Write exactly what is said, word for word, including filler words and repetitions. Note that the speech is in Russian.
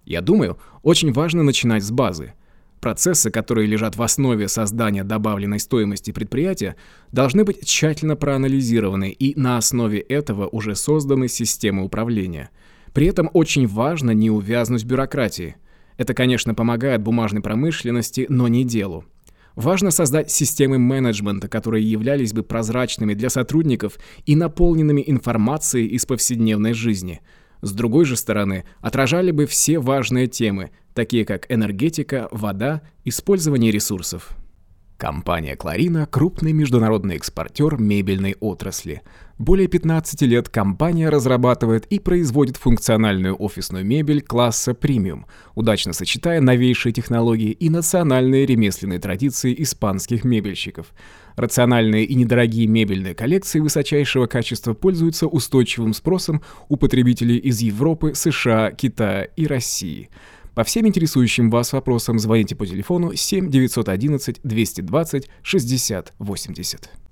Я думаю, очень важно начинать с базы. Процессы, которые лежат в основе создания добавленной стоимости предприятия, должны быть тщательно проанализированы и на основе этого уже созданы системы управления. При этом очень важно не увязнуть в бюрократии. Это, конечно, помогает бумажной промышленности, но не делу. Важно создать системы менеджмента, которые являлись бы прозрачными для сотрудников и наполненными информацией из повседневной жизни. С другой же стороны, отражали бы все важные темы, такие как энергетика, вода, использование ресурсов. Компания Clarina – крупный международный экспортер мебельной отрасли. Более пятнадцати лет компания разрабатывает и производит функциональную офисную мебель класса премиум, удачно сочетая новейшие технологии и национальные ремесленные традиции испанских мебельщиков. Рациональные и недорогие мебельные коллекции высочайшего качества пользуются устойчивым спросом у потребителей из Европы, США, Китая и России. По всем интересующим вас вопросам звоните по телефону семь девятьсот одиннадцать двести двадцать шестьдесят восемьдесят.